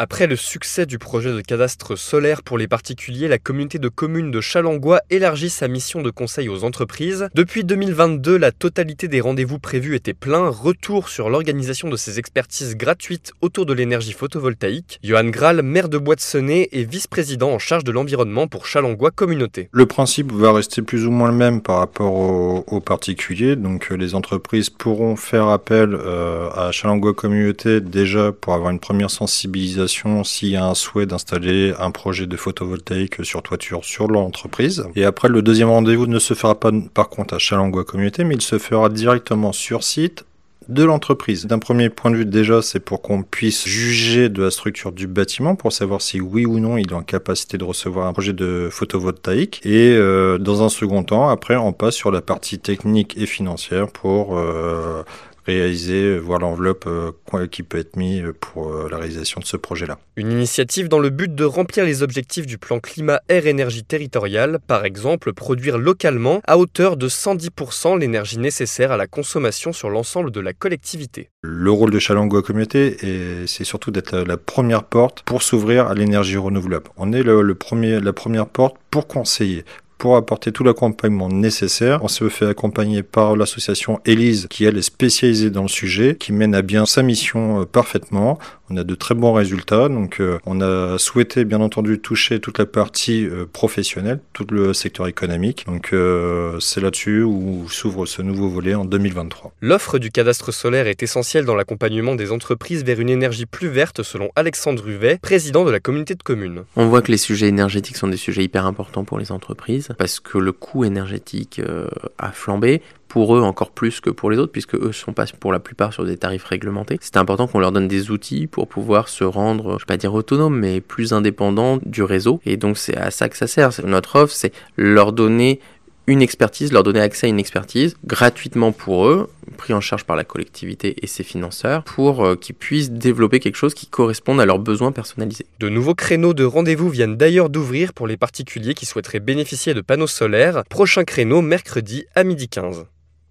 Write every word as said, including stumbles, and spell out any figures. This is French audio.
Après le succès du projet de cadastre solaire pour les particuliers, la communauté de communes de Challengois élargit sa mission de conseil aux entreprises. Depuis deux mille vingt-deux, la totalité des rendez-vous prévus était plein. Retour sur l'organisation de ces expertises gratuites autour de l'énergie photovoltaïque. Johan Graal, maire de Boîte-Senez et vice-président en charge de l'environnement pour Challengois Communauté. Le principe va rester plus ou moins le même par rapport aux, aux particuliers. Donc les entreprises pourront faire appel euh, à Challengois Communauté déjà pour avoir une première sensibilisation s'il y a un souhait d'installer un projet de photovoltaïque sur toiture sur l'entreprise. Et après, le deuxième rendez-vous ne se fera pas par contre à Challengois Communauté, mais il se fera directement sur site de l'entreprise. D'un premier point de vue déjà, c'est pour qu'on puisse juger de la structure du bâtiment pour savoir si oui ou non il est en capacité de recevoir un projet de photovoltaïque. Et euh, dans un second temps, après, on passe sur la partie technique et financière pour euh, réaliser, voir l'enveloppe euh, qui peut être mise pour euh, la réalisation de ce projet-là. Une initiative dans le but de remplir les objectifs du plan climat-air-énergie territorial, par exemple produire localement à hauteur de cent dix pour cent l'énergie nécessaire à la consommation sur l'ensemble de la collectivité. Le rôle de Challengois Communauté, c'est surtout d'être la, la première porte pour s'ouvrir à l'énergie renouvelable. On est le, le premier, la première porte pour conseiller, pour apporter tout l'accompagnement nécessaire. On se fait accompagner par l'association Élise, qui elle est spécialisée dans le sujet, qui mène à bien sa mission euh, parfaitement. On a de très bons résultats, donc euh, on a souhaité bien entendu toucher toute la partie euh, professionnelle, tout le secteur économique. Donc euh, c'est là-dessus où s'ouvre ce nouveau volet en deux mille vingt-trois. L'offre du cadastre solaire est essentielle dans l'accompagnement des entreprises vers une énergie plus verte, selon Alexandre Huvet, président de la communauté de communes. On voit que les sujets énergétiques sont des sujets hyper importants pour les entreprises, parce que le coût énergétique euh, a flambé, pour eux encore plus que pour les autres, puisque eux sont pas pour la plupart sur des tarifs réglementés. C'est important qu'on leur donne des outils pour pouvoir se rendre, je vais pas dire autonomes, mais plus indépendants du réseau. Et donc c'est à ça que ça sert. Notre offre, c'est leur donner une expertise, leur donner accès à une expertise gratuitement pour eux, pris en charge par la collectivité et ses financeurs, pour euh, qu'ils puissent développer quelque chose qui corresponde à leurs besoins personnalisés. De nouveaux créneaux de rendez-vous viennent d'ailleurs d'ouvrir pour les particuliers qui souhaiteraient bénéficier de panneaux solaires. Prochain créneau mercredi à midi quinze.